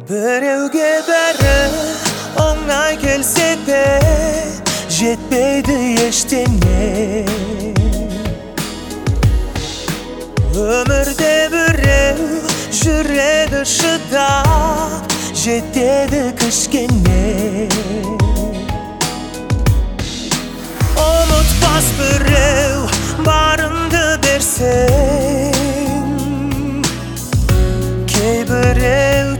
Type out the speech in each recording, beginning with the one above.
Birevge beri oңай келсе де жетпейді ештеңе. Өмірде біреу жүреді шыдап, жетеді кішкене. Ұмытпас біреу барыңды берсең, кейбіреу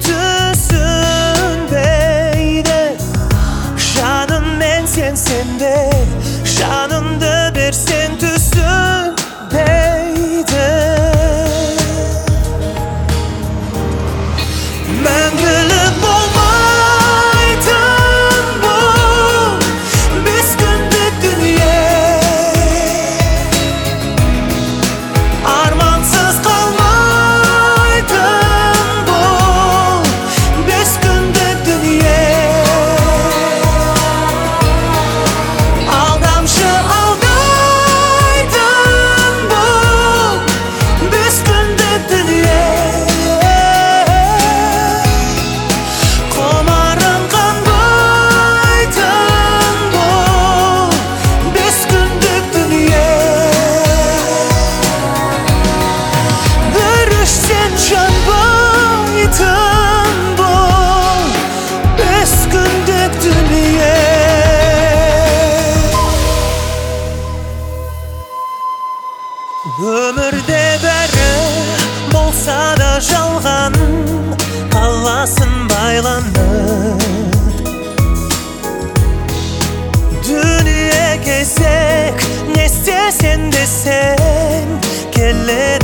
түсінбейді. Жаным мен сенсенде, жанымды берсең түсінбейді. Мәңгілік болмайтын бұл бес күндік дүние. Армансыз қалмайтын бұл бес күндік дүние. Алдамшы алдайтын бұл бес күндік дүние. Құмарың қанбайтын бұл бес күндік дүние. Бір ішсен жанбайтын бұл бес күндік дүние. Өмірде бәрі болса да жалған, қаласын байланып. Дүние кезек, не істесең де сен келер